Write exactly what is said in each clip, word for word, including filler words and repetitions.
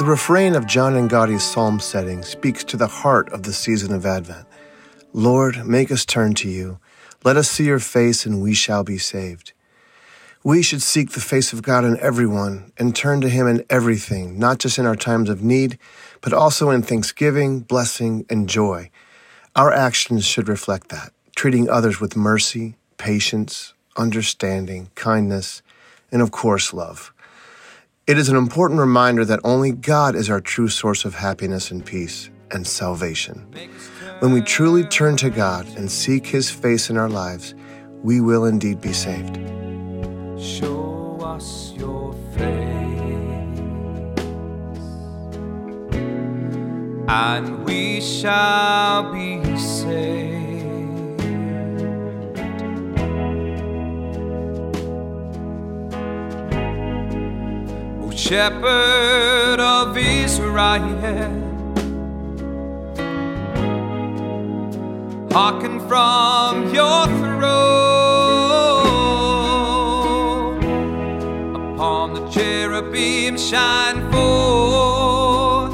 refrain of John Angotti's psalm setting speaks to the heart of the season of Advent. Lord, make us turn to you. Let us see your face and we shall be saved. We should seek the face of God in everyone and turn to him in everything, not just in our times of need, but also in thanksgiving, blessing, and joy. Our actions should reflect that, treating others with mercy, patience, understanding, kindness, and of course, love. It is an important reminder that only God is our true source of happiness and peace and salvation. When we truly turn to God and seek his face in our lives, we will indeed be saved. Show us your face, and we shall be saved. Shepherd of Israel, hearken from your throne. Upon the cherubim shine forth.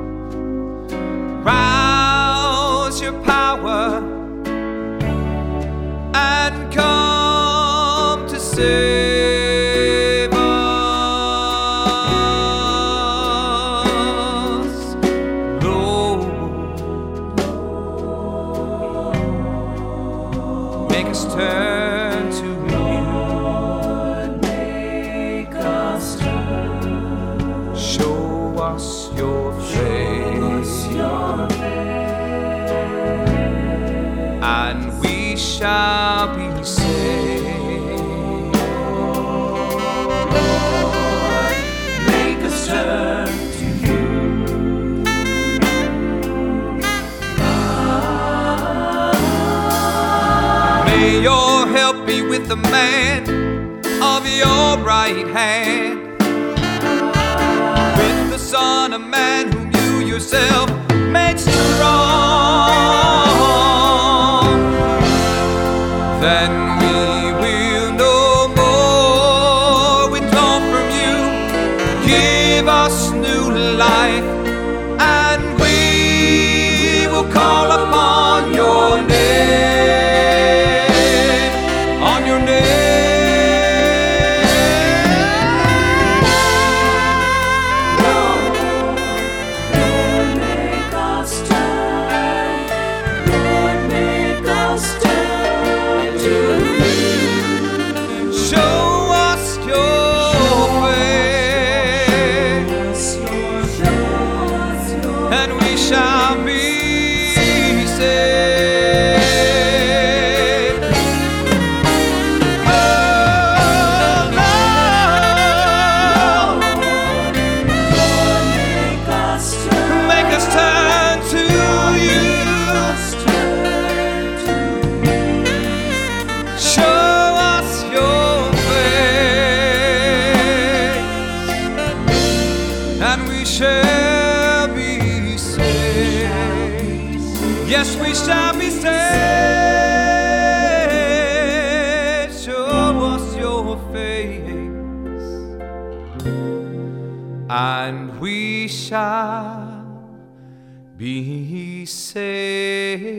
Rouse your power and come to save. Make us turn to you. Lord, make us turn. Show us your face, your face, and we shall be saved. Lord, make us turn to you. May your help be with the man of your right hand, with the Son of Man whom you yourself made strong. Then we will no more withdraw from you. Give us new life, and we will call upon your name. And we shall be saved. Oh, Lord, Lord, make us turn, make us turn to you. Show us your face, and we shall be saved. Yes, we shall be saved. Show us your face, and we shall be saved.